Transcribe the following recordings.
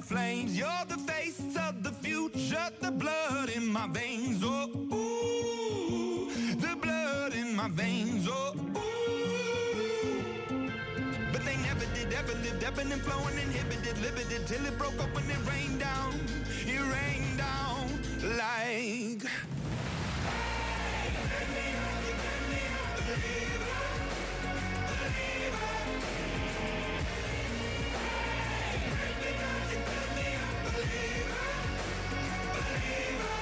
flames. You're the face of the future, the blood in my veins. Oh, ooh, the blood in my veins. Oh, ooh. But they never did, ever lived, ebbing and flowing, inhibited, limited, till it broke up when it rained down. It rained down like. Hey, let me up, believer, believer. Hey, let me up, believer, believer.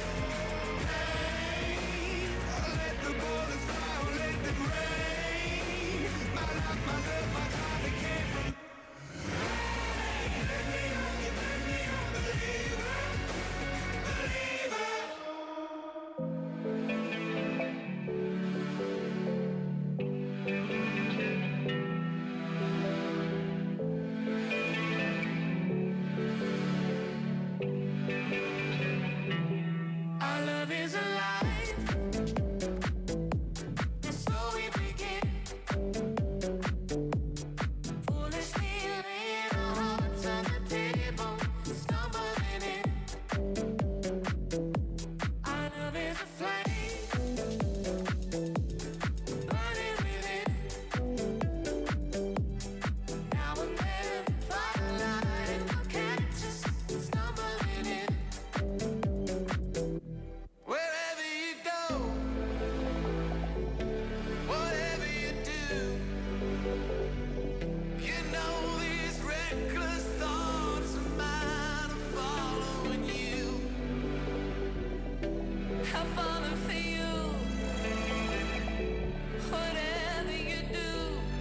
Hey, let the bullets fly, let them rain. My life, my love, my God, it came from. Hey, let me up, believer, believer. Our love is alive, and so we begin. Foolishly laying our hearts on the table, stumbling in. Our love is a flame, burning within. Now and then, firelight will catch us, stumbling in. Wherever you go, whatever you do, you know these reckless thoughts of mine are following you. I'm falling for you, whatever you do.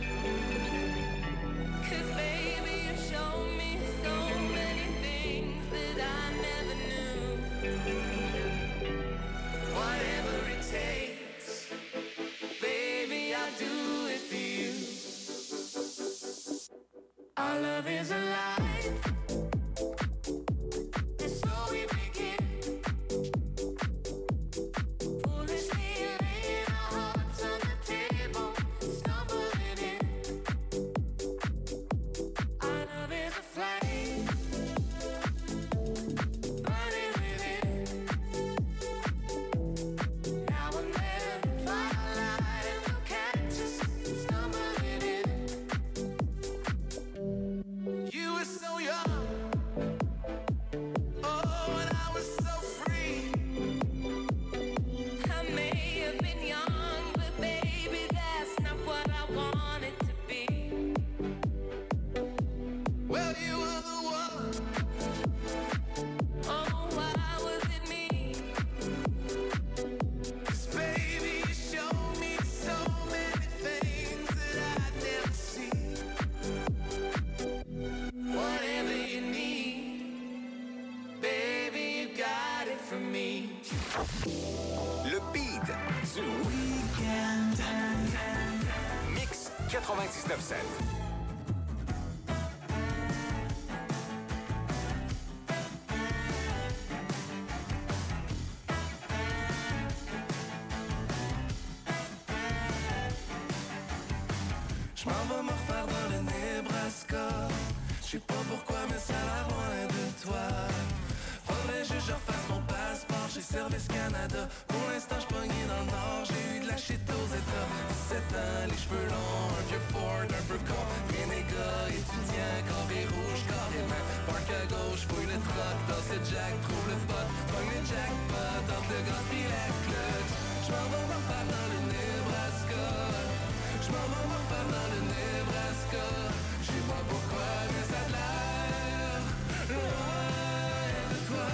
'Cause baby, you show me so many things that I never knew. Whatever it takes, baby, I'll do it for you. Our love is alive, and so we begin. Foolishly laying our hearts on the table, stumbling in. Our love is a flame, burning within. Now and then, firelight will catch us, stumbling in. You were so young, oh, and I was so free. I may have been young, but baby, that's not what I wanted to be. Well, you were the one. Oh, why was it me? 'Cause baby, you showed me so many things that I'd never see. Whatever you need, baby, you got it from me. Le beat du week-end. Mix 99.7. J'm'en vais me refaire dans le Nebraska. J'sais pas pourquoi mais ça a l'air loin de toi. Faudrait juste que je refasse mon passeport chez Service Canada. Pour l'instant j'pognais dans le Nord, j'ai eu de la shit aux États. 17 ans, les cheveux longs, un vieux Ford un peu con. Rien des gars, étudiants, carré rouge, carrément. Parc à gauche, fouille le truck, tasse le jack, trouve le pot. Pogne le jackpot, entre le gaz pis la clutch. J'm'en vais me refaire dans le Nebraska. J'm'en vais me refaire dans le Nebraska. J'sais pas pourquoi, mais ça a de l'air loin de toi.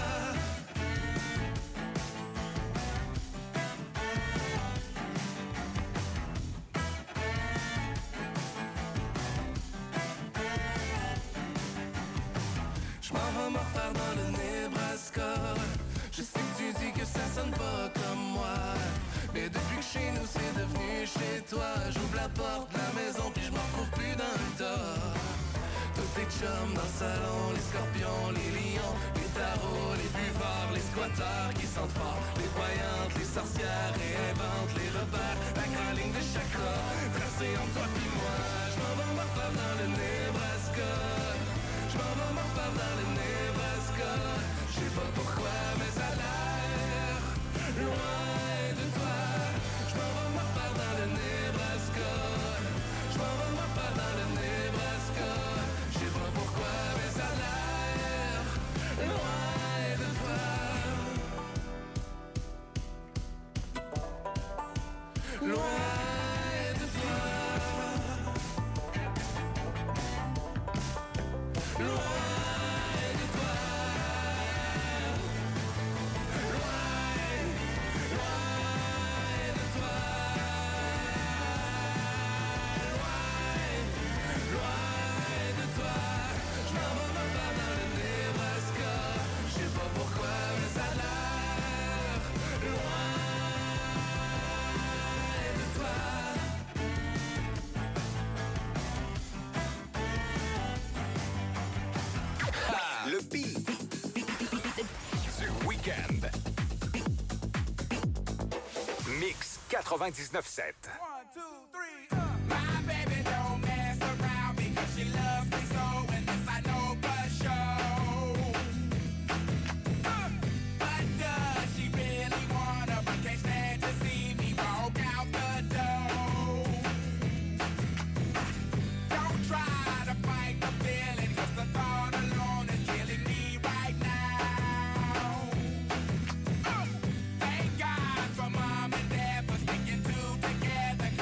J'm'en vais me refaire dans le Nebraska. Je sais que tu dis que ça sonne pas comme moi, mais depuis que chez nous c'est devenu chez toi. J'ouvre la porte de la maison puis je me retrouve plus dans le tas. Tous tes chums dans le salon, les scorpions, les lions, les tarots, les buvards, les squatteurs qui sentent fort, les voyantes, les sorcières réinventent les repères. La grande ligne de chakra, tracée entre toi pis moi. J'm'en vais me refaire dans le Nebraska. J'm'en vais me refaire part dans le Nebraska. Je sais pas pourquoi, mais ça a l'air loin de toi. Je m'en vais me faire dans le Nebraska. Je m'en vais me faire dans le Nebraska. Je sais pas pourquoi, mais ça a l'air loin de toi. Loin de toi. Loin de toi. Le beat du week-end. Mix 99.7. 1, 2, 3, My baby don't mess around because she loves me so, and this I know for sure. But does she really wanna, but can't stand to see me walk out the door? Don't try to fight the feeling, 'cause the thought alone is killing me right now. Thank God for mom and dad for sticking two together.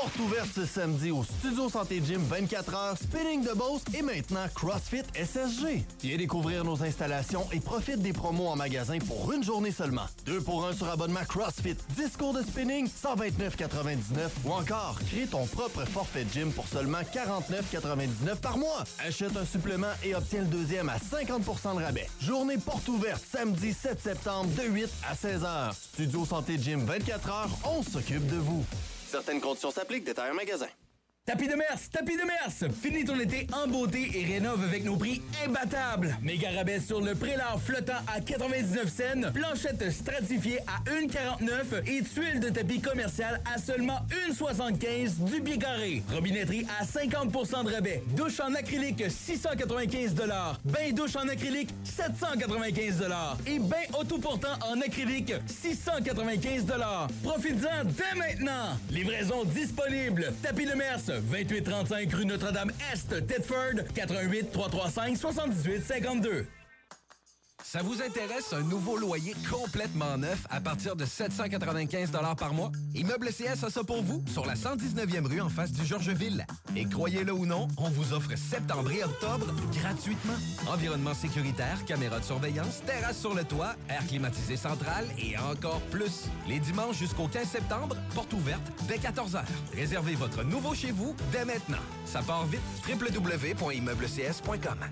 Porte ouverte ce samedi au Studio Santé Gym 24 heures, Spinning de Beauce et maintenant CrossFit SSG. Viens découvrir nos installations et profite des promos en magasin pour une journée seulement. 2 pour 1 sur abonnement CrossFit, 10 cours de spinning, 129,99 ou encore, crée ton propre forfait gym pour seulement 49,99 par mois. Achète un supplément et obtiens le deuxième à 50% de rabais. Journée porte ouverte samedi 7 septembre de 8 à 16 heures. Studio Santé Gym 24 heures, on s'occupe de vous. Certaines conditions s'appliquent, détails en magasin. Tapis de Mers! Finis ton été en beauté et rénove avec nos prix imbattables. Méga rabais sur le prélat flottant à 99 cents, planchette stratifiée à 1,49 et tuile de tapis commercial à seulement 1,75 du pied carré. Robinetterie à 50% de rabais. Douche en acrylique 695 $. Bain douche en acrylique 795 $. Et bain autoportant en acrylique 695 $. Profites-en dès maintenant. Livraison disponible. Tapis de Mers, 2835 rue Notre-Dame-Est, Thetford, 88 335 78 52. Ça vous intéresse un nouveau loyer complètement neuf à partir de 795 $ par mois? Immeuble CS a ça pour vous sur la 119e rue en face du Georgeville. Et croyez-le ou non, on vous offre septembre et octobre gratuitement. Environnement sécuritaire, caméras de surveillance, terrasse sur le toit, air climatisé central et encore plus. Les dimanches jusqu'au 15 septembre, porte ouverte dès 14h. Réservez votre nouveau chez vous dès maintenant. Ça part vite. www.immeubles.cs.com.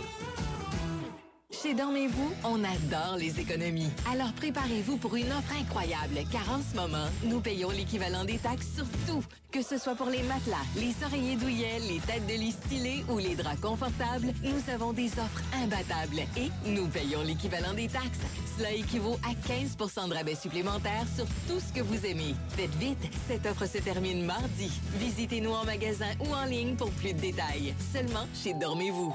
Chez Dormez-vous, on adore les économies. Alors préparez-vous pour une offre incroyable, car en ce moment, nous payons l'équivalent des taxes sur tout. Que ce soit pour les matelas, les oreillers douillets, les têtes de lit stylées ou les draps confortables, nous avons des offres imbattables et nous payons l'équivalent des taxes. Cela équivaut à 15 % de rabais supplémentaires sur tout ce que vous aimez. Faites vite, cette offre se termine mardi. Visitez-nous en magasin ou en ligne pour plus de détails. Seulement chez Dormez-vous.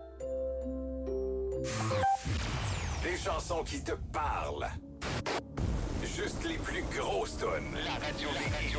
Des chansons qui te parlent. Juste les plus grosses tonnes. La radio.